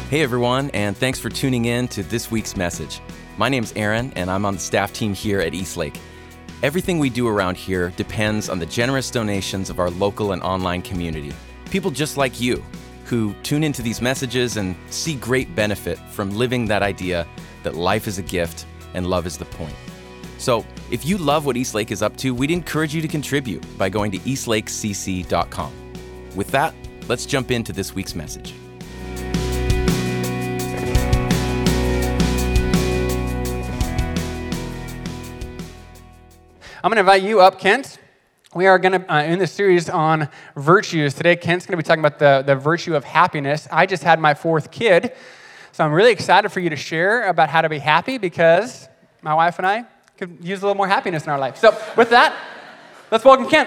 Hey everyone, and thanks for tuning in to this week's message. My name's Aaron, and I'm on the staff team here at Eastlake. Everything we do around here depends on the generous donations of our local and online community. People just like you, who tune into these messages and see great benefit from living that idea that life is a gift and love is the point. So, if you love what Eastlake is up to, we'd encourage you to contribute by going to eastlakecc.com. With that, let's jump into this week's message. I'm going to invite you up, Kent. We are going to, in this series on virtues, today Kent's going to be talking about the virtue of happiness. I just had my fourth kid, so I'm really excited for you to share about how to be happy because my wife and I could use a little more happiness in our life. So with that, let's welcome Kent.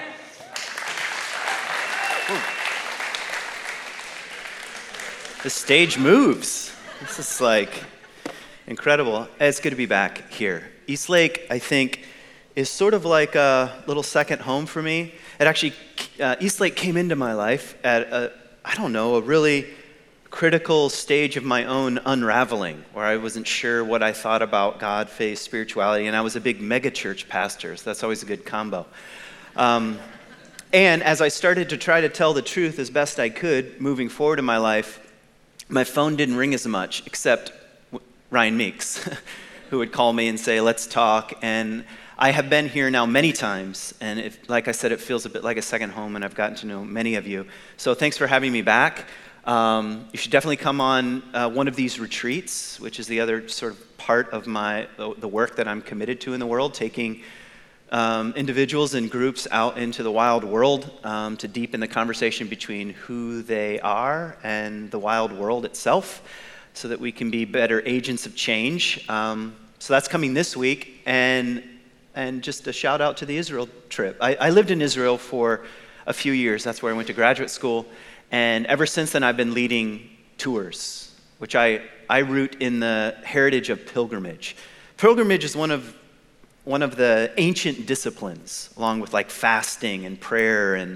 The stage moves. This is like incredible. It's good to be back here. Eastlake, I think, is sort of like a little second home for me. It actually, Eastlake came into my life at a really critical stage of my own unraveling, where I wasn't sure what I thought about God, faith, spirituality, and I was a big megachurch pastor, so that's always a good combo. And as I started to try to tell the truth as best I could, moving forward in my life, my phone didn't ring as much, except Ryan Meeks, who would call me and say, let's talk, and I have been here now many times, and like I said, it feels a bit like a second home, and I've gotten to know many of you. So thanks for having me back. You should definitely come on one of these retreats, which is the other sort of part of the work that I'm committed to in the world, taking individuals and groups out into the wild world to deepen the conversation between who they are and the wild world itself, so that we can be better agents of change. So that's coming this week, and just a shout out to the Israel trip. I lived in Israel for a few years. That's where I went to graduate school. And ever since then, I've been leading tours, which I root in the heritage of pilgrimage. Pilgrimage is one of the ancient disciplines, along with like fasting and prayer and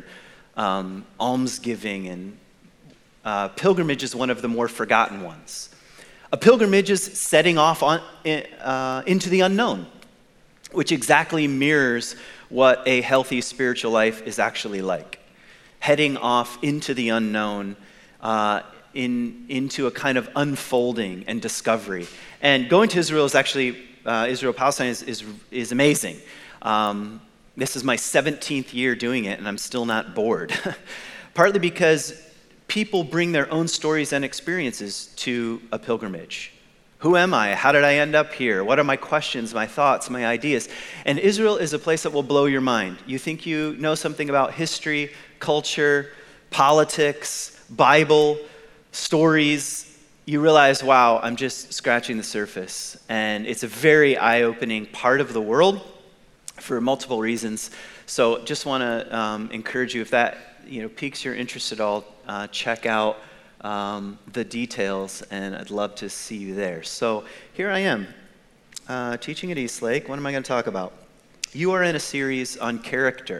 almsgiving. And pilgrimage is one of the more forgotten ones. A pilgrimage is setting off into the unknown, which exactly mirrors what a healthy spiritual life is actually like. Heading off into the unknown, into a kind of unfolding and discovery. And going to Israel is actually, Israel-Palestine is amazing. This is my 17th year doing it, and I'm still not bored. Partly because people bring their own stories and experiences to a pilgrimage. Who am I? How did I end up here? What are my questions, my thoughts, my ideas? And Israel is a place that will blow your mind. You think you know something about history, culture, politics, Bible, stories. You realize, wow, I'm just scratching the surface. And it's a very eye-opening part of the world for multiple reasons. So just want to encourage you, if that piques your interest at all, check out the details, and I'd love to see you there. So here I am, teaching at Eastlake. What am I going to talk about? You are in a series on character.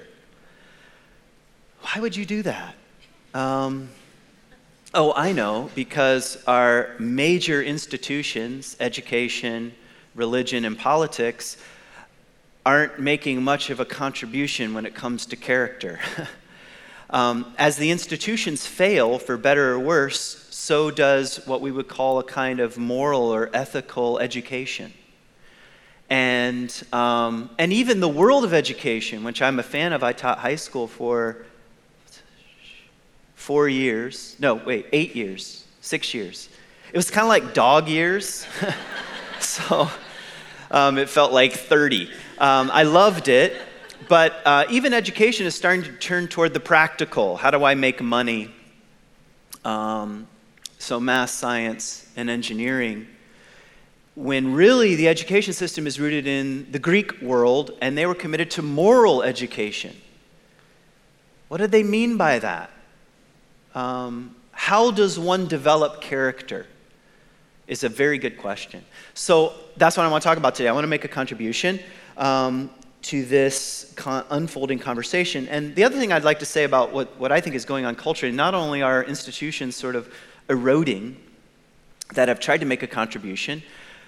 Why would you do that? I know, because our major institutions, education, religion, and politics, aren't making much of a contribution when it comes to character. As the institutions fail, for better or worse, so does what we would call a kind of moral or ethical education. And even the world of education, which I'm a fan of. I taught high school for 8 years, 6 years. It was kind of like dog years, so it felt like 30. I loved it. But even education is starting to turn toward the practical. How do I make money? So math, science, and engineering. When really the education system is rooted in the Greek world, and they were committed to moral education. What did they mean by that? How does one develop character? Is a very good question. So that's what I want to talk about today. I want to make a contribution to this unfolding conversation. And the other thing I'd like to say about what I think is going on culturally, not only are institutions sort of eroding that have tried to make a contribution,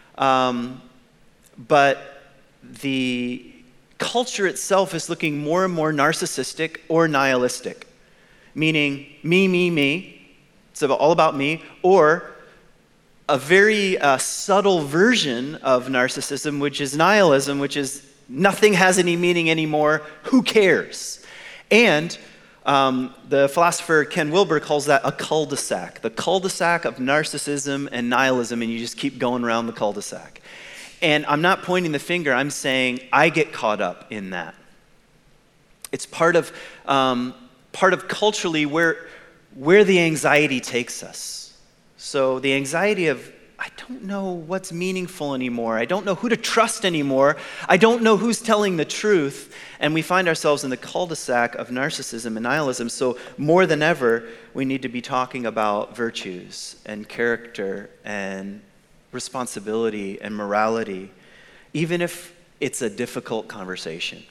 but the culture itself is looking more and more narcissistic or nihilistic, meaning me, it's all about me, or a very subtle version of narcissism, which is nihilism, which is nothing has any meaning anymore, who cares? And the philosopher Ken Wilber calls that a cul-de-sac, the cul-de-sac of narcissism and nihilism, and you just keep going around the cul-de-sac. And I'm not pointing the finger, I'm saying I get caught up in that. It's part of culturally where the anxiety takes us. So the anxiety of, I don't know what's meaningful anymore. I don't know who to trust anymore. I don't know who's telling the truth. And we find ourselves in the cul-de-sac of narcissism and nihilism. So more than ever, we need to be talking about virtues and character and responsibility and morality, even if it's a difficult conversation.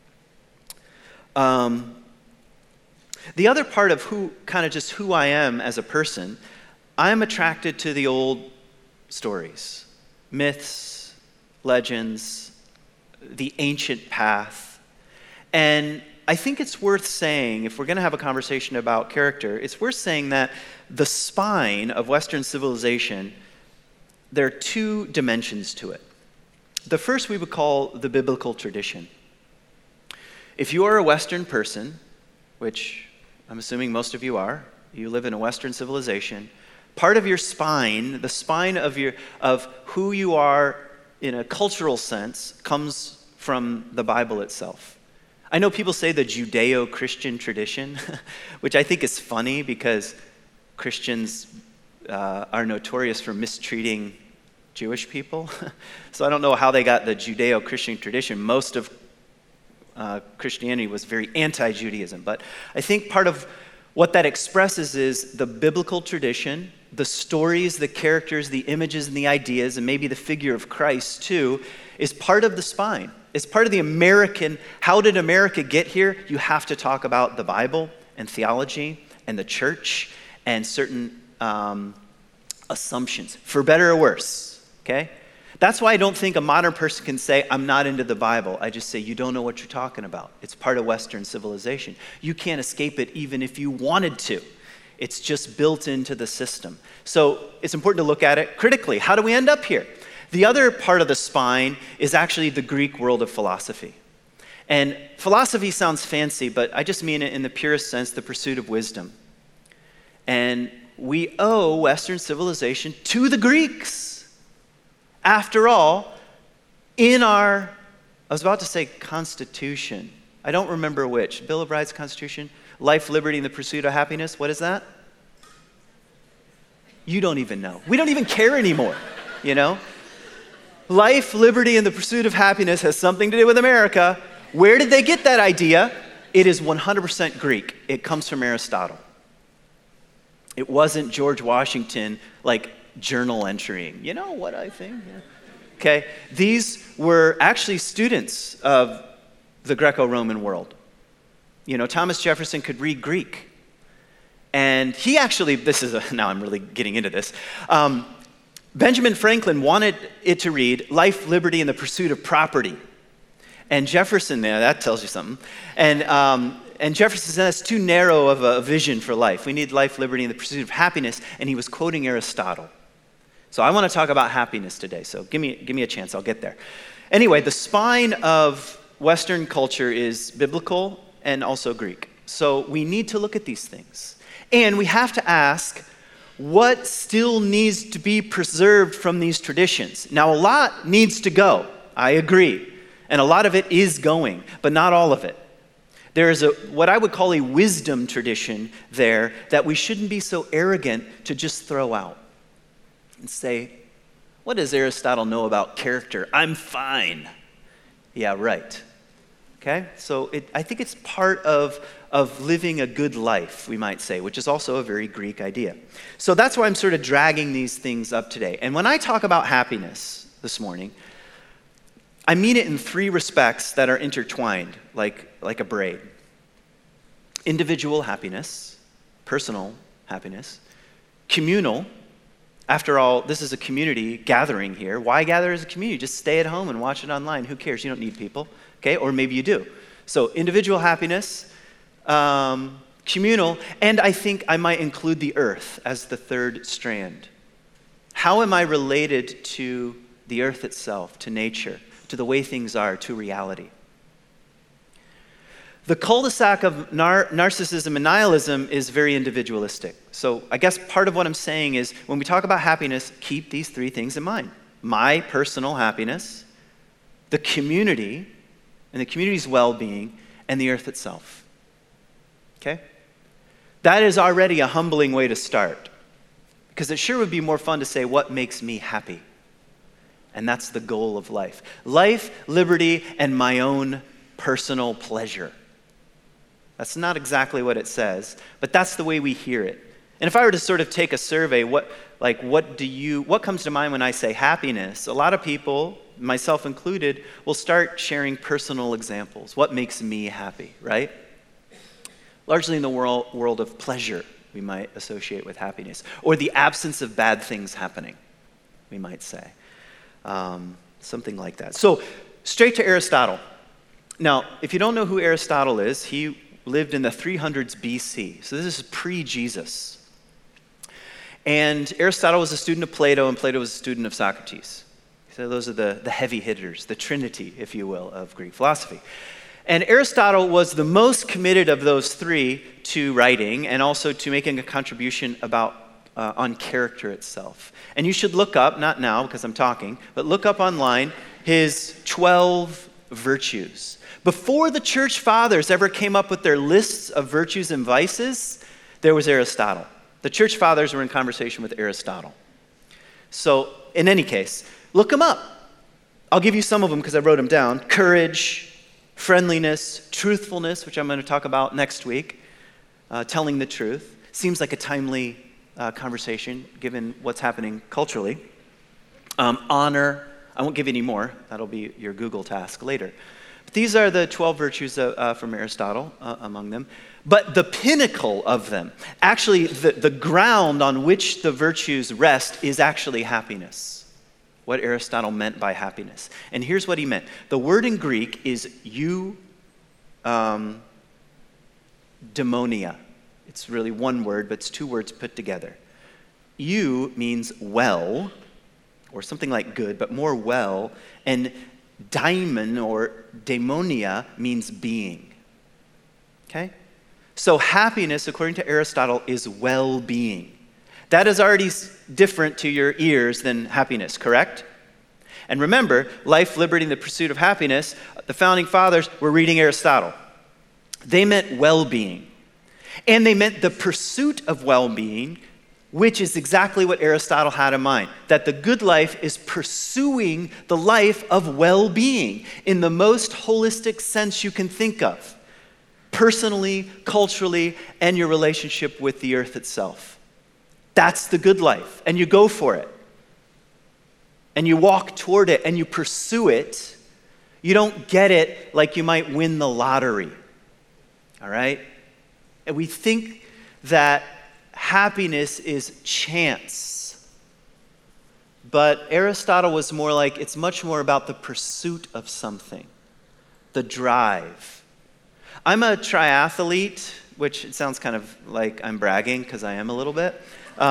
The other part of who I am as a person, I'm attracted to the old stories, myths, legends, the ancient path. And I think it's worth saying, if we're going to have a conversation about character, it's worth saying that the spine of Western civilization, there are two dimensions to it. The first we would call the biblical tradition. If you are a Western person, which I'm assuming most of you are, you live in a Western civilization, part of your spine, the spine of who you are in a cultural sense, comes from the Bible itself. I know people say the Judeo-Christian tradition, which I think is funny because Christians are notorious for mistreating Jewish people. So I don't know how they got the Judeo-Christian tradition. Most of Christianity was very anti-Judaism. But I think part of what that expresses is the biblical tradition, the stories, the characters, the images, and the ideas, and maybe the figure of Christ too, is part of the spine. It's part of the American, how did America get here? You have to talk about the Bible and theology and the church and certain assumptions, for better or worse, okay? That's why I don't think a modern person can say, I'm not into the Bible. I just say, you don't know what you're talking about. It's part of Western civilization. You can't escape it even if you wanted to. It's just built into the system. So it's important to look at it critically. How do we end up here? The other part of the spine is actually the Greek world of philosophy. And philosophy sounds fancy, but I just mean it in the purest sense, the pursuit of wisdom. And we owe Western civilization to the Greeks. After all, in our, I was about to say Constitution. I don't remember which. Bill of Rights, Constitution, life, liberty, and the pursuit of happiness. What is that? You don't even know. We don't even care anymore, you know? Life, liberty, and the pursuit of happiness has something to do with America. Where did they get that idea? It is 100% Greek. It comes from Aristotle. It wasn't George Washington, like, journal entering. You know what I think? Yeah. Okay, these were actually students of the Greco-Roman world. You know, Thomas Jefferson could read Greek. And he actually, now I'm really getting into this. Benjamin Franklin wanted it to read Life, Liberty, and the Pursuit of Property. And Jefferson, that tells you something. And Jefferson said that's too narrow of a vision for life. We need life, liberty, and the pursuit of happiness. And he was quoting Aristotle. So I want to talk about happiness today. So give me a chance. I'll get there. Anyway, the spine of Western culture is biblical and also Greek. So we need to look at these things. And we have to ask, what still needs to be preserved from these traditions? Now, a lot needs to go. I agree. And a lot of it is going, but not all of it. There is what I would call a wisdom tradition there that we shouldn't be so arrogant to just throw out and say, what does Aristotle know about character? I'm fine. Yeah, right. Okay? So I think it's part of living a good life, we might say, which is also a very Greek idea. So that's why I'm sort of dragging these things up today. And when I talk about happiness this morning, I mean it in three respects that are intertwined, like a braid. Individual happiness, personal happiness, communal, After all, this is a community gathering here. Why gather as a community? Just stay at home and watch it online. Who cares? You don't need people, okay? Or maybe you do. So individual happiness, communal, and I think I might include the earth as the third strand. How am I related to the earth itself, to nature, to the way things are, to reality? The cul-de-sac of narcissism and nihilism is very individualistic. So I guess part of what I'm saying is when we talk about happiness, keep these three things in mind. My personal happiness, the community, and the community's well-being, and the earth itself. Okay? That is already a humbling way to start. Because it sure would be more fun to say, what makes me happy? And that's the goal of life. Life, liberty, and my own personal pleasure. That's not exactly what it says, but that's the way we hear it. And if I were to sort of take a survey, what comes to mind when I say happiness? A lot of people, myself included, will start sharing personal examples. What makes me happy, right? Largely in the world of pleasure, we might associate with happiness. Or the absence of bad things happening, we might say. Something like that. So, straight to Aristotle. Now, if you don't know who Aristotle is, he lived in the 300s BC. So this is pre-Jesus. And Aristotle was a student of Plato, and Plato was a student of Socrates. So those are the heavy hitters, the trinity, if you will, of Greek philosophy. And Aristotle was the most committed of those three to writing and also to making a contribution on character itself. And you should look up, not now because I'm talking, but look up online his 12 virtues. Before the church fathers ever came up with their lists of virtues and vices, there was Aristotle. The church fathers were in conversation with Aristotle. So, in any case, look them up. I'll give you some of them because I wrote them down. Courage, friendliness, truthfulness, which I'm going to talk about next week, telling the truth. Seems like a timely conversation given what's happening culturally. Honor. I won't give you any more. That'll be your Google task later. These are the 12 virtues from Aristotle, among them. But the pinnacle of them, actually the ground on which the virtues rest is actually happiness. What Aristotle meant by happiness. And here's what he meant. The word in Greek is eudaimonia. It's really one word, but it's two words put together. Eu means well, or something like good, but more well, and daimon or daimonia means being. Okay? So happiness, according to Aristotle, is well-being. That is already different to your ears than happiness, correct? And remember, life, liberty, and the pursuit of happiness, the founding fathers were reading Aristotle. They meant well-being. And they meant the pursuit of well-being, which is exactly what Aristotle had in mind, that the good life is pursuing the life of well-being in the most holistic sense you can think of, personally, culturally, and your relationship with the earth itself. That's the good life, and you go for it, and you walk toward it, and you pursue it. You don't get it like you might win the lottery, all right? And we think that happiness is chance. But Aristotle was more like, it's much more about the pursuit of something, the drive. I'm a triathlete, which it sounds kind of like I'm bragging because I am a little bit.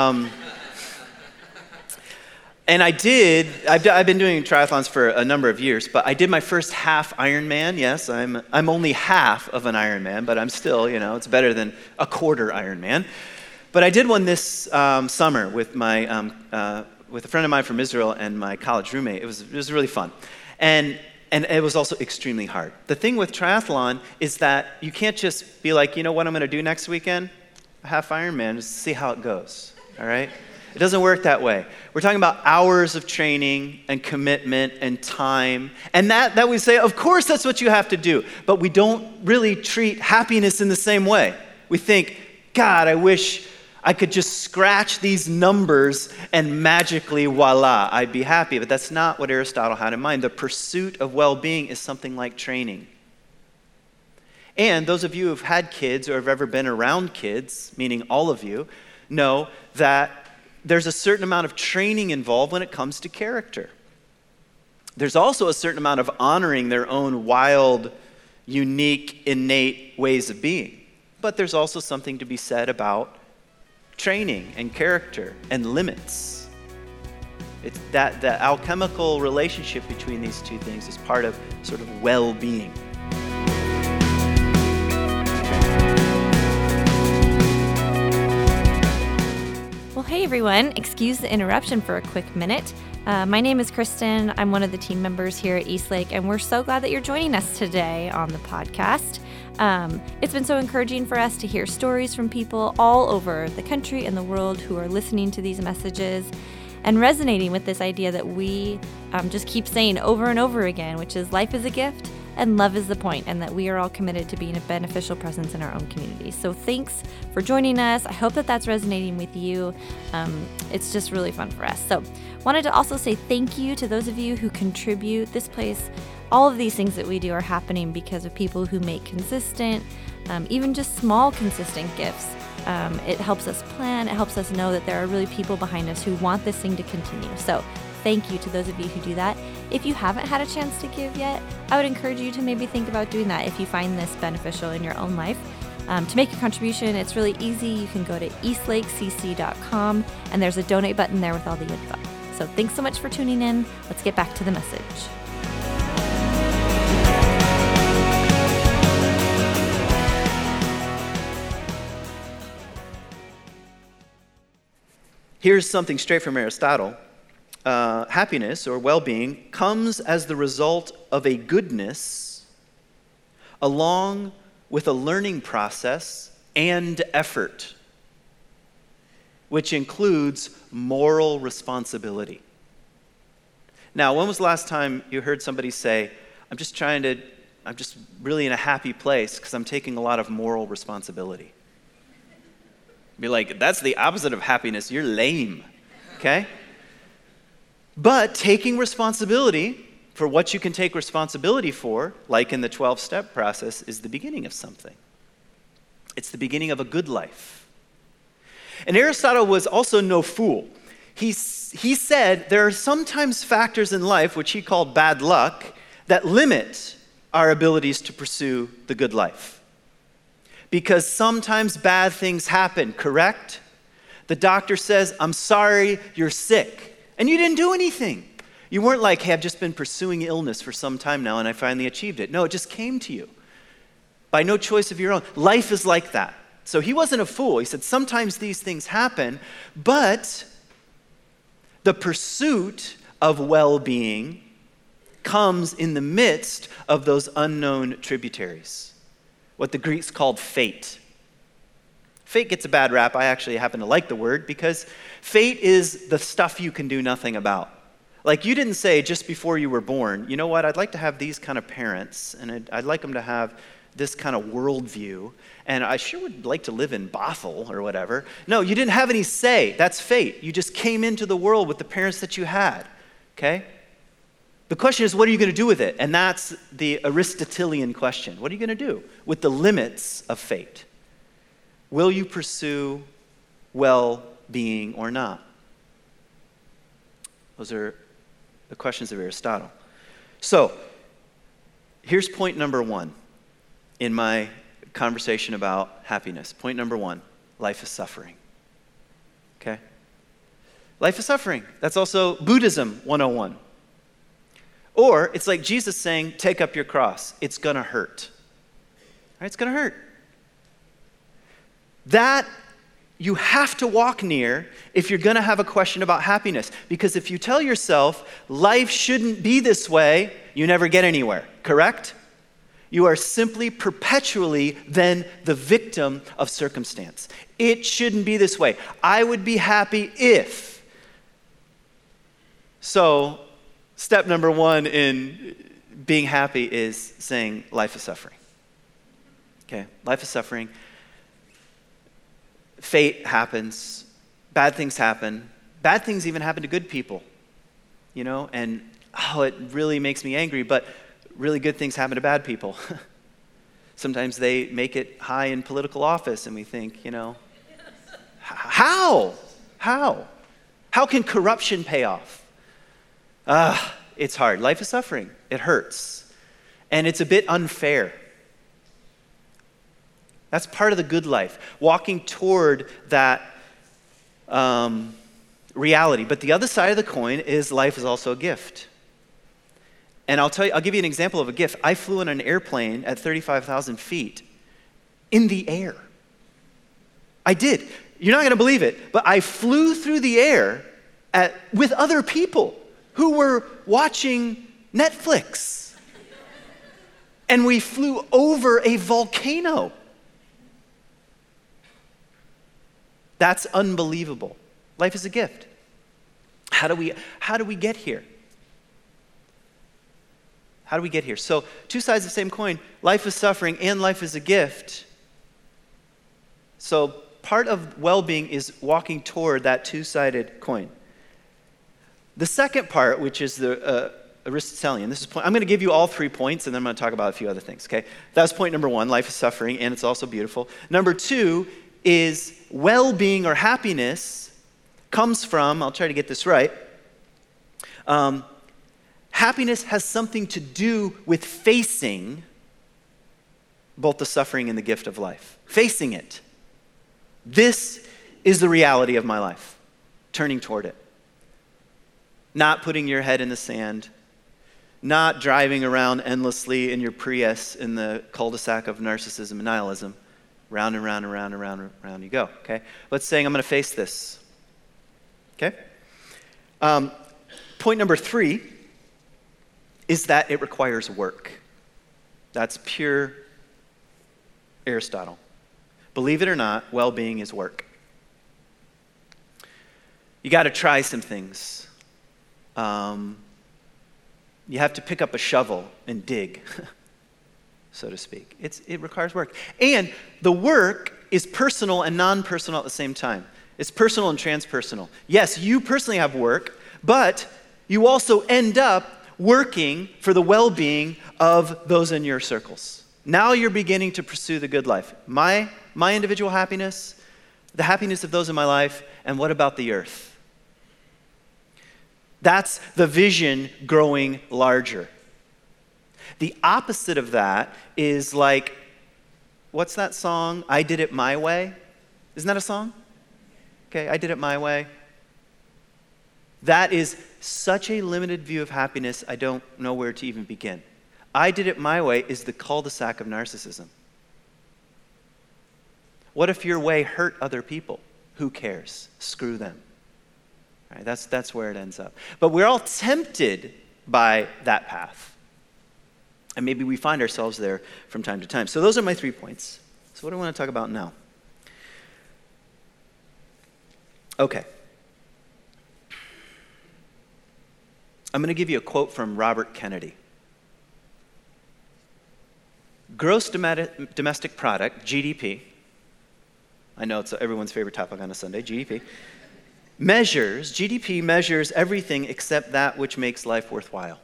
And I've been doing triathlons for a number of years, but I did my first half Ironman. Yes, I'm only half of an Ironman, but I'm still, it's better than a quarter Ironman. But I did one this summer with with a friend of mine from Israel and my college roommate. It was really fun, and it was also extremely hard. The thing with triathlon is that you can't just be like, you know what I'm going to do next weekend? A half Ironman, just see how it goes. All right. It doesn't work that way. We're talking about hours of training and commitment and time. And that we say, of course, that's what you have to do. But we don't really treat happiness in the same way. We think, God, I wish I could just scratch these numbers and magically, voila, I'd be happy. But that's not what Aristotle had in mind. The pursuit of well-being is something like training. And those of you who've had kids or have ever been around kids, meaning all of you, know that there's a certain amount of training involved when it comes to character. There's also a certain amount of honoring their own wild, unique, innate ways of being. But there's also something to be said about training and character and limits. It's that the alchemical relationship between these two things is part of sort of well-being. Well, hey everyone, excuse the interruption for a quick minute. My name is Kristen. I'm one of the team members here at Eastlake, and we're so glad that you're joining us today on the podcast. It's been so encouraging for us to hear stories from people all over the country and the world who are listening to these messages and resonating with this idea that we just keep saying over and over again, which is life is a gift and love is the point, and that we are all committed to being a beneficial presence in our own community. So thanks for joining us. I hope that that's resonating with you. It's just really fun for us. So wanted to also say thank you to those of you who contribute. This place, all of these things that we do are happening because of people who make consistent, even just small consistent gifts. It helps us plan. It helps us know that there are really people behind us who want this thing to continue. So thank you to those of you who do that. If you haven't had a chance to give yet, I would encourage you to maybe think about doing that if you find this beneficial in your own life. To make a contribution, it's really easy. You can go to eastlakecc.com, and there's a donate button there with all the info. So thanks so much for tuning in. Let's get back to the message. Here's something straight from Aristotle. Happiness or well-being comes as the result of a goodness along with a learning process and effort, which includes moral responsibility. Now, when was the last time you heard somebody say, I'm just really in a happy place because I'm taking a lot of moral responsibility? Be like, that's the opposite of happiness. You're lame, okay? But taking responsibility for what you can take responsibility for, like in the 12-step process, is the beginning of something. It's the beginning of a good life. And Aristotle was also no fool. He said there are sometimes factors in life, which he called bad luck, that limit our abilities to pursue the good life. Because sometimes bad things happen, correct? The doctor says, I'm sorry, you're sick. And you didn't do anything. You weren't like, hey, I've just been pursuing illness for some time now and I finally achieved it. No, it just came to you by no choice of your own. Life is like that. So he wasn't a fool. He said, sometimes these things happen, but the pursuit of well-being comes in the midst of those unknown tributaries, what the Greeks called fate. Fate gets a bad rap. I actually happen to like the word because fate is the stuff you can do nothing about. Like you didn't say just before you were born, you know what, I'd like to have these kind of parents and I'd like them to have this kind of worldview and I sure would like to live in Bothell or whatever. No, you didn't have any say. That's fate. You just came into the world with the parents that you had, okay? The question is, what are you going to do with it? And that's the Aristotelian question. What are you going to do with the limits of fate? Will you pursue well-being or not? Those are the questions of Aristotle. So, here's point number one in my conversation about happiness. Point number one, life is suffering. Okay? Life is suffering. That's also Buddhism 101. Or it's like Jesus saying, take up your cross. It's going to hurt. All right, it's going to hurt. That you have to walk near if you're going to have a question about happiness. Because if you tell yourself life shouldn't be this way, you never get anywhere, correct? You are simply perpetually then the victim of circumstance. It shouldn't be this way. I would be happy if. So, step number one in being happy is saying life is suffering. Okay, life is suffering. Fate happens, bad things happen, bad things even happen to good people, you know, and it really makes me angry, but really good things happen to bad people. Sometimes they make it high in political office and we think, you know, how? How can corruption pay off? It's hard. Life is suffering. It hurts. And it's a bit unfair. That's part of the good life, walking toward that reality. But the other side of the coin is life is also a gift. And I'll give you an example of a gift. I flew in an airplane at 35,000 feet in the air. I did. You're not going to believe it, but I flew through the air with other people who were watching Netflix. And we flew over a volcano. That's unbelievable. Life is a gift. How do we get here? How do we get here? So, two sides of the same coin. Life is suffering and life is a gift. So, part of well-being is walking toward that two-sided coin. The second part, which is the Aristotelian, I'm going to give you all 3 points, and then I'm going to talk about a few other things, okay? That's point number 1, life is suffering, and it's also beautiful. Number 2 is well-being or happiness comes from, I'll try to get this right, happiness has something to do with facing both the suffering and the gift of life. Facing it. This is the reality of my life. Turning toward it. Not putting your head in the sand. Not driving around endlessly in your Prius in the cul-de-sac of narcissism and nihilism. Round and round and round and round and round you go, okay? But saying, I'm going to face this. Okay? Point number 3 is that it requires work. That's pure Aristotle. Believe it or not, well-being is work. You got to try some things. You have to pick up a shovel and dig, so to speak. It requires work. And the work is personal and non-personal at the same time. It's personal and transpersonal. Yes, you personally have work, but you also end up working for the well-being of those in your circles. Now you're beginning to pursue the good life. My individual happiness, the happiness of those in my life, and what about the earth? That's the vision growing larger. The opposite of that is like, what's that song? I Did It My Way. Isn't that a song? Okay, I did it my way. That is such a limited view of happiness, I don't know where to even begin. I did it my way is the cul-de-sac of narcissism. What if your way hurt other people? Who cares? Screw them. All right, that's where it ends up. But we're all tempted by that path. And maybe we find ourselves there from time to time. So those are my 3 points. So what do I want to talk about now? Okay. I'm going to give you a quote from Robert Kennedy. Gross domestic product, GDP, I know it's everyone's favorite topic on a Sunday, GDP measures everything except that which makes life worthwhile.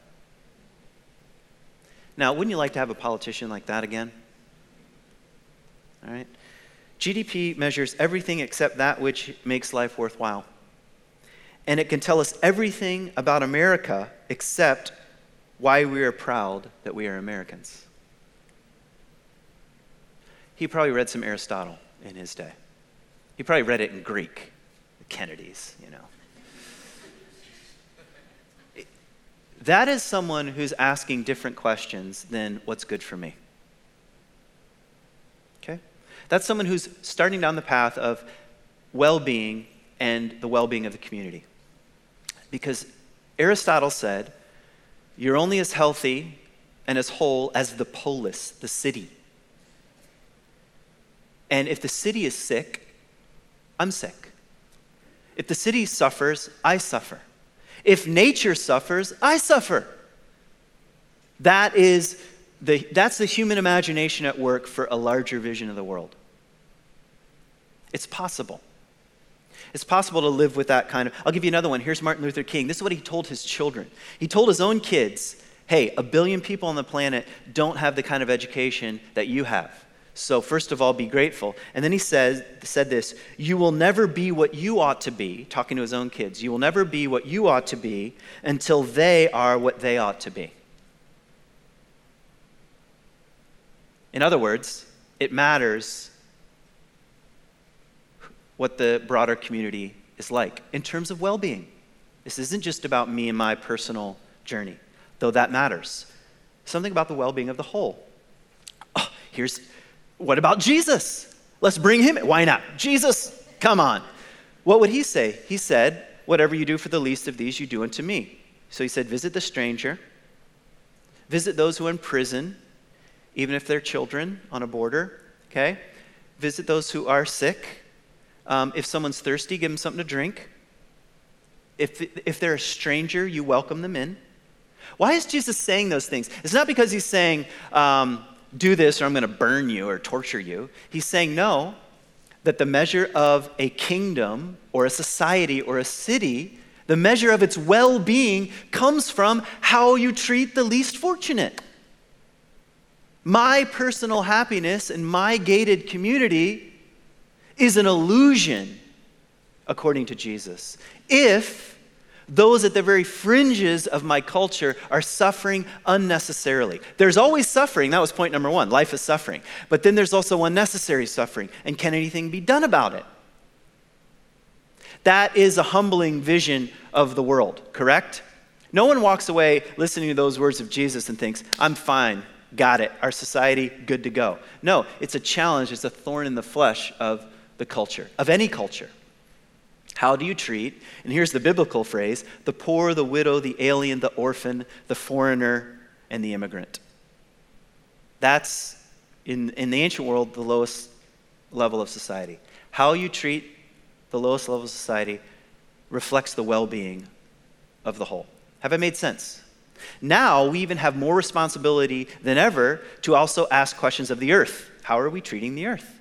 Now, wouldn't you like to have a politician like that again? All right. GDP measures everything except that which makes life worthwhile. And it can tell us everything about America except why we are proud that we are Americans. He probably read some Aristotle in his day. He probably read it in Greek, the Kennedys, you know. That is someone who's asking different questions than what's good for me. Okay? That's someone who's starting down the path of well-being and the well-being of the community. Because Aristotle said, you're only as healthy and as whole as the polis, the city. And if the city is sick, I'm sick. If the city suffers, I suffer. If nature suffers, I suffer. That's the human imagination at work for a larger vision of the world. It's possible. It's possible to live with that kind of... I'll give you another one. Here's Martin Luther King. This is what he told his children. He told his own kids, hey, 1 billion people on the planet don't have the kind of education that you have. So first of all, be grateful. And then he said this, you will never be what you ought to be, talking to his own kids. You will never be what you ought to be until they are what they ought to be. In other words, it matters what the broader community is like in terms of well-being. This isn't just about me and my personal journey, though that matters. Something about the well-being of the whole. Oh, what about Jesus? Let's bring him in. Why not? Jesus, come on. What would he say? He said, whatever you do for the least of these, you do unto me. So he said, visit the stranger, visit those who are in prison, even if they're children on a border, okay? Visit those who are sick. If someone's thirsty, give them something to drink. If they're a stranger, you welcome them in. Why is Jesus saying those things? It's not because he's saying, do this or I'm going to burn you or torture you. He's saying, no, that the measure of a kingdom or a society or a city, the measure of its well-being comes from how you treat the least fortunate. My personal happiness in my gated community is an illusion, according to Jesus, if those at the very fringes of my culture are suffering unnecessarily. There's always suffering. That was point number one. Life is suffering. But then there's also unnecessary suffering. And can anything be done about it? That is a humbling vision of the world, correct? No one walks away listening to those words of Jesus and thinks, I'm fine, got it, our society, good to go. No, it's a challenge. It's a thorn in the flesh of the culture, of any culture. How do you treat, and here's the biblical phrase, the poor, the widow, the alien, the orphan, the foreigner, and the immigrant? That's, in the ancient world, the lowest level of society. How you treat the lowest level of society reflects the well-being of the whole. Have I made sense? Now, we even have more responsibility than ever to also ask questions of the earth. How are we treating the earth?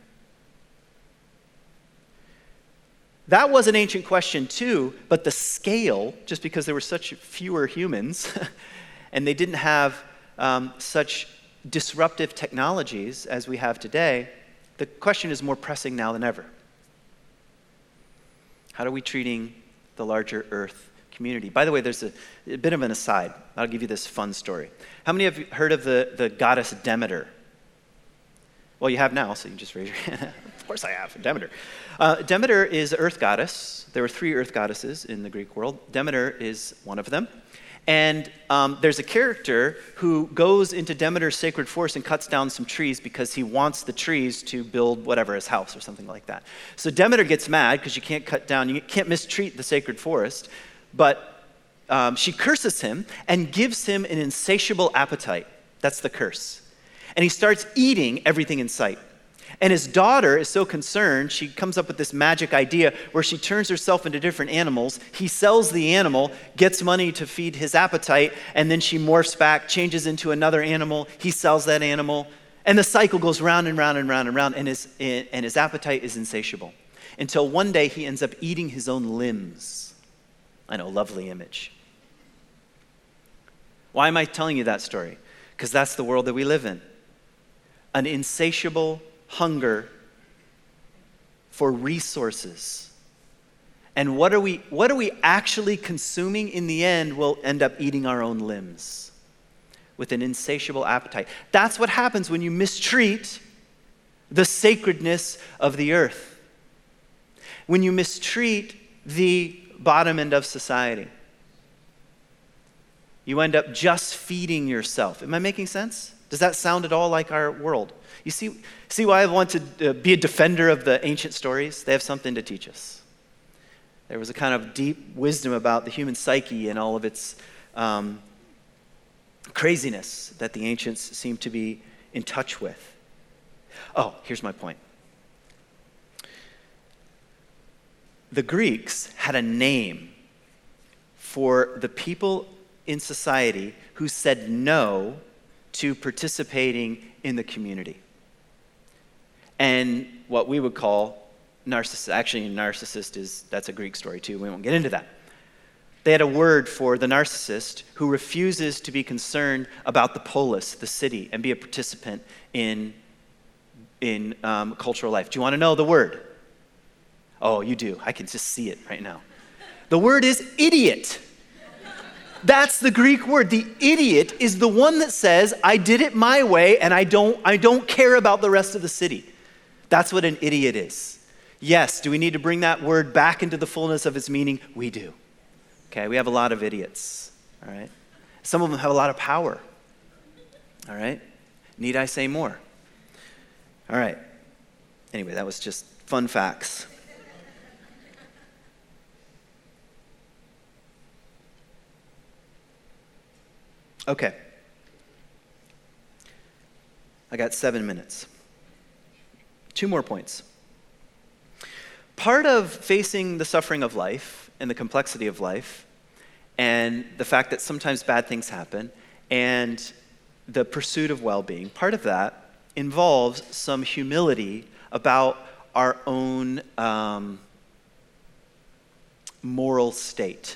That was an ancient question too, but the scale, just because there were such fewer humans and they didn't have such disruptive technologies as we have today, the question is more pressing now than ever. How are we treating the larger earth community? By the way, there's a bit of an aside. I'll give you this fun story. How many of you heard of the goddess Demeter? Well, you have now, so you can just raise your hand. Of course I have, Demeter. Demeter is an earth goddess. There were 3 earth goddesses in the Greek world. Demeter is one of them. And there's a character who goes into Demeter's sacred forest and cuts down some trees because he wants the trees to build whatever, his house or something like that. So Demeter gets mad because you can't mistreat the sacred forest, but she curses him and gives him an insatiable appetite. That's the curse. And he starts eating everything in sight. And his daughter is so concerned, she comes up with this magic idea where she turns herself into different animals. He sells the animal, gets money to feed his appetite, and then she morphs back, changes into another animal. He sells that animal. And the cycle goes round and round and round and round, and his appetite is insatiable. Until one day he ends up eating his own limbs. I know, lovely image. Why am I telling you that story? Because that's the world that we live in. An insatiable hunger for resources. And what are we actually consuming in the end? We'll end up eating our own limbs with an insatiable appetite. That's what happens when you mistreat the sacredness of the earth. When you mistreat the bottom end of society. You end up just feeding yourself. Am I making sense? Does that sound at all like our world? You see why I want to be a defender of the ancient stories? They have something to teach us. There was a kind of deep wisdom about the human psyche and all of its craziness that the ancients seem to be in touch with. Oh, here's my point. The Greeks had a name for the people in society who said no to participating in the community. And what we would call narcissist. Actually, narcissist that's a Greek story too. We won't get into that. They had a word for the narcissist who refuses to be concerned about the polis, the city, and be a participant in in cultural life? Do you want to know the word? Oh, you do. I can just see it right now. The word is idiot. That's the Greek word. The idiot is the one that says, I did it my way and I don't care about the rest of the city. That's what an idiot is. Yes, do we need to bring that word back into the fullness of its meaning? We do. Okay, we have a lot of idiots, all right? Some of them have a lot of power, all right? Need I say more? All right. Anyway, that was just fun facts. Okay. I got 7 minutes. 2 more points. Part of facing the suffering of life and the complexity of life and the fact that sometimes bad things happen and the pursuit of well-being, part of that involves some humility about our own moral state.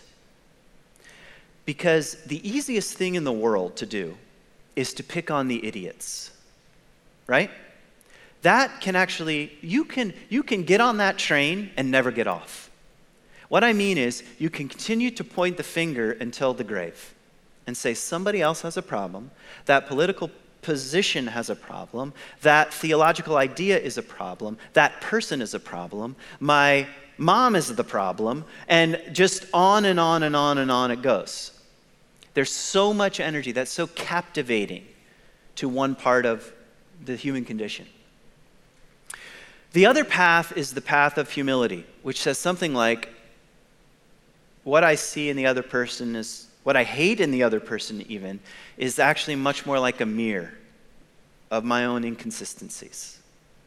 Because the easiest thing in the world to do is to pick on the idiots, right? That can actually, you can get on that train and never get off. What I mean is, you can continue to point the finger until the grave and say somebody else has a problem, that political position has a problem, that theological idea is a problem, that person is a problem, my mom is the problem, and just on and on and on and on it goes. There's so much energy that's so captivating to one part of the human condition. The other path is the path of humility, which says something like, what I see in the other person is, what I hate in the other person even, is actually much more like a mirror of my own inconsistencies.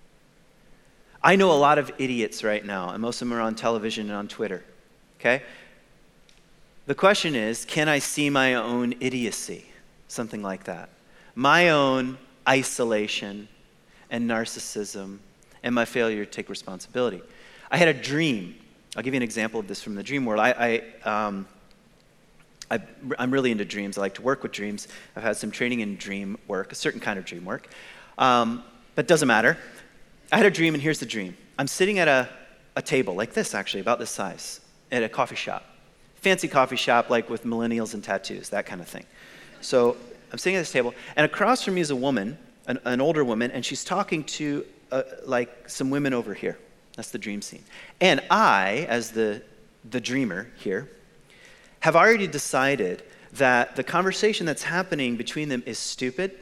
I know a lot of idiots right now, and most of them are on television and on Twitter, okay? The question is, can I see my own idiocy? Something like that. My own isolation and narcissism and my failure to take responsibility. I had a dream. I'll give you an example of this from the dream world. I'm really into dreams. I like to work with dreams. I've had some training in dream work, a certain kind of dream work. But it doesn't matter. I had a dream, and here's the dream. I'm sitting at a table like this, actually, about this size, at a coffee shop. Fancy coffee shop, like with millennials and tattoos, that kind of thing. So I'm sitting at this table, and across from me is a woman, an older woman, and she's talking to like some women over here. That's the dream scene. And I, as the dreamer here, have already decided that the conversation that's happening between them is stupid,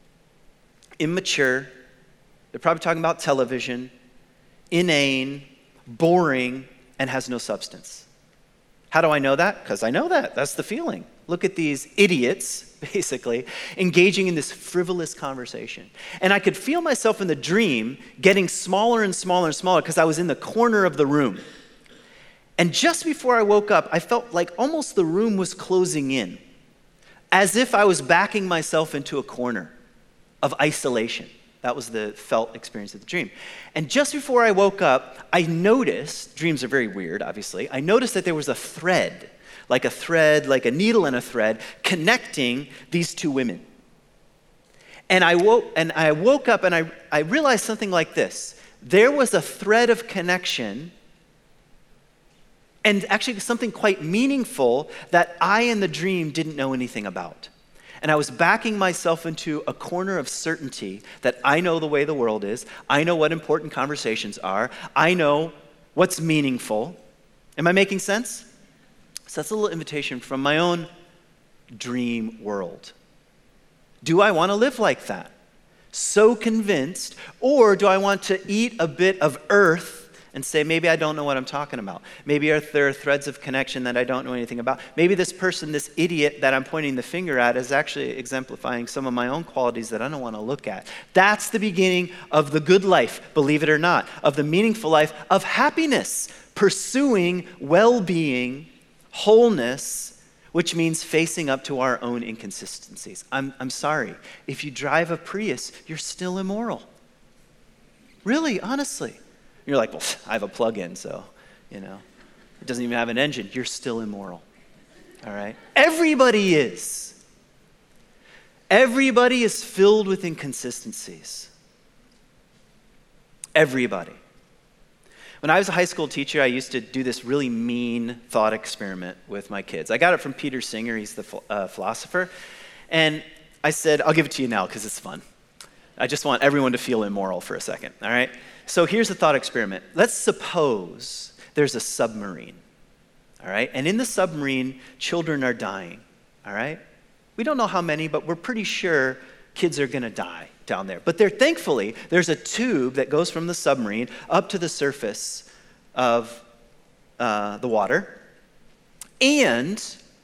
immature, they're probably talking about television, inane, boring, and has no substance. How do I know that? Because I know that. That's the feeling. Look at these idiots, basically, engaging in this frivolous conversation. And I could feel myself in the dream getting smaller and smaller and smaller because I was in the corner of the room. And just before I woke up, I felt like almost the room was closing in, as if I was backing myself into a corner of isolation. That was the felt experience of the dream. And just before I woke up, I noticed, dreams are very weird, obviously, I noticed that there was a thread, like a needle and a thread, connecting these two women. And I woke up and I realized something like this. There was a thread of connection, and actually something quite meaningful that I in the dream didn't know anything about. And I was backing myself into a corner of certainty that I know the way the world is. I know what important conversations are. I know what's meaningful. Am I making sense? So that's a little invitation from my own dream world. Do I want to live like that? So convinced, or do I want to eat a bit of earth and say, maybe I don't know what I'm talking about. Maybe there are threads of connection that I don't know anything about. Maybe this person, this idiot that I'm pointing the finger at is actually exemplifying some of my own qualities that I don't want to look at. That's the beginning of the good life, believe it or not, of the meaningful life, of happiness, pursuing well-being, wholeness, which means facing up to our own inconsistencies. I'm sorry, if you drive a Prius, you're still immoral. Really, honestly. You're like, well, I have a plug-in, so, it doesn't even have an engine. You're still immoral, all right? Everybody is. Everybody is filled with inconsistencies. Everybody. When I was a high school teacher, I used to do this really mean thought experiment with my kids. I got it from Peter Singer, he's the philosopher. And I said, I'll give it to you now because it's fun. I just want everyone to feel immoral for a second, all right? So here's the thought experiment. Let's suppose there's a submarine, all right? And in the submarine, children are dying, all right? We don't know how many, but we're pretty sure kids are going to die down there. But thankfully, there's a tube that goes from the submarine up to the surface of the water. And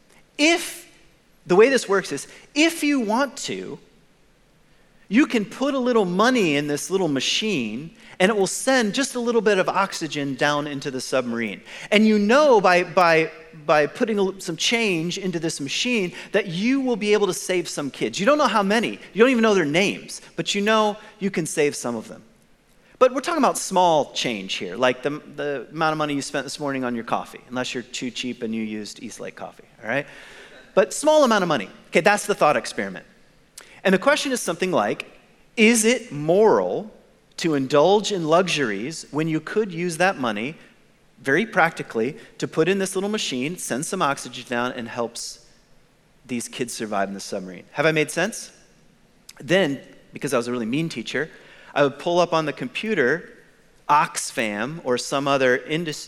the way this works is, if you want to, you can put a little money in this little machine, and it will send just a little bit of oxygen down into the submarine. And you know by putting some change into this machine that you will be able to save some kids. You don't know how many. You don't even know their names, but you know you can save some of them. But we're talking about small change here, like the amount of money you spent this morning on your coffee, unless you're too cheap and you used Eastlake coffee, all right? But small amount of money. Okay, that's the thought experiment. And the question is something like, is it moral to indulge in luxuries when you could use that money very practically to put in this little machine, send some oxygen down, and helps these kids survive in the submarine? Have I made sense? Then, because I was a really mean teacher, I would pull up on the computer Oxfam or some other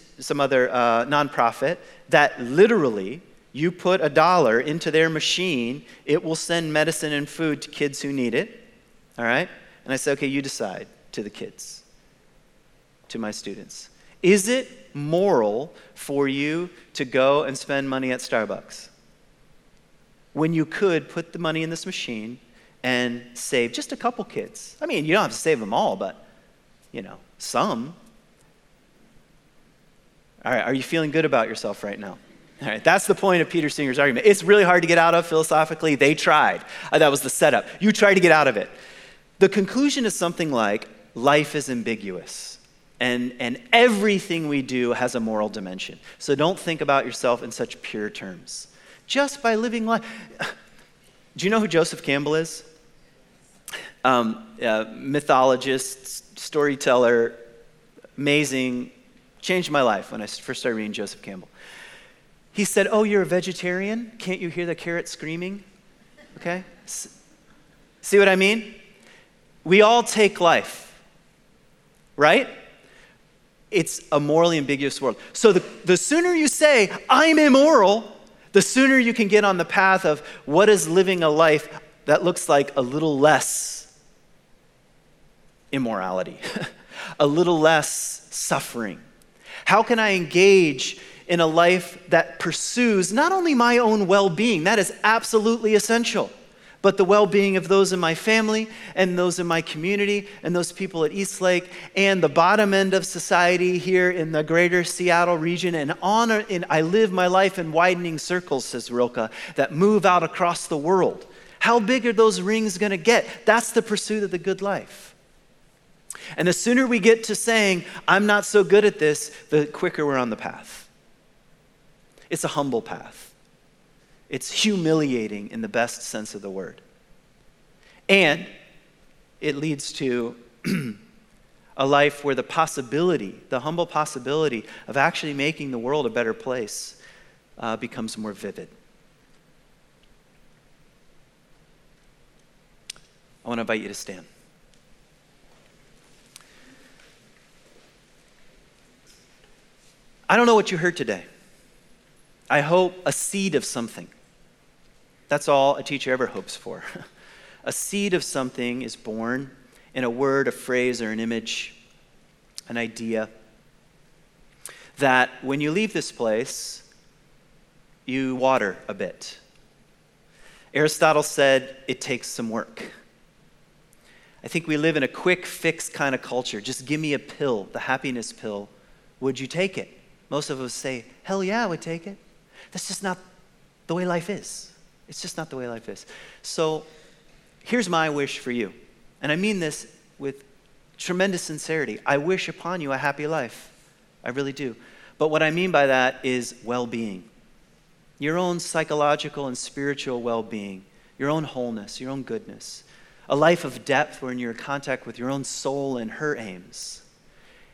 nonprofit that literally, you put $1 into their machine, it will send medicine and food to kids who need it, all right? And I say, okay, you decide, to the kids, to my students. Is it moral for you to go and spend money at Starbucks when you could put the money in this machine and save just a couple kids? I mean, you don't have to save them all, but, some. All right, are you feeling good about yourself right now? All right, that's the point of Peter Singer's argument. It's really hard to get out of philosophically. They tried. That was the setup. You tried to get out of it. The conclusion is something like, life is ambiguous, and everything we do has a moral dimension. So don't think about yourself in such pure terms. Just by living life. Do you know who Joseph Campbell is? Mythologist, storyteller, amazing, changed my life when I first started reading Joseph Campbell. He said, oh, you're a vegetarian? Can't you hear the carrot screaming? Okay? See what I mean? We all take life, right? It's a morally ambiguous world. So the sooner you say, I'm immoral, the sooner you can get on the path of what is living a life that looks like a little less immorality, a little less suffering. How can I engage in a life that pursues not only my own well-being, that is absolutely essential, but the well-being of those in my family and those in my community and those people at Eastlake and the bottom end of society here in the greater Seattle region. And I live my life in widening circles, says Rilke, that move out across the world. How big are those rings going to get? That's the pursuit of the good life. And the sooner we get to saying, I'm not so good at this, the quicker we're on the path. It's a humble path. It's humiliating in the best sense of the word. And it leads to a life where the humble possibility of actually making the world a better place becomes more vivid. I want to invite you to stand. I don't know what you heard today. I hope a seed of something. That's all a teacher ever hopes for. A seed of something is born in a word, a phrase, or an image, an idea, that when you leave this place, you water a bit. Aristotle said it takes some work. I think we live in a quick fix kind of culture. Just give me a pill, the happiness pill. Would you take it? Most of us say, hell yeah, I would take it. That's just not the way life is. It's just not the way life is. So here's my wish for you. And I mean this with tremendous sincerity. I wish upon you a happy life. I really do. But what I mean by that is well-being. Your own psychological and spiritual well-being. Your own wholeness, your own goodness. A life of depth where you're in contact with your own soul and her aims.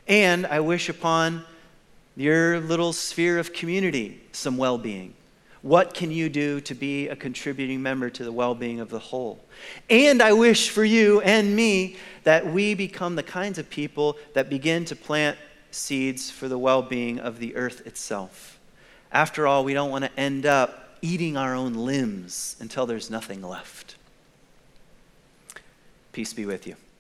And I wish upon your little sphere of community some well-being. What can you do to be a contributing member to the well-being of the whole? And I wish for you and me that we become the kinds of people that begin to plant seeds for the well-being of the earth itself. After all, we don't want to end up eating our own limbs until there's nothing left. Peace be with you.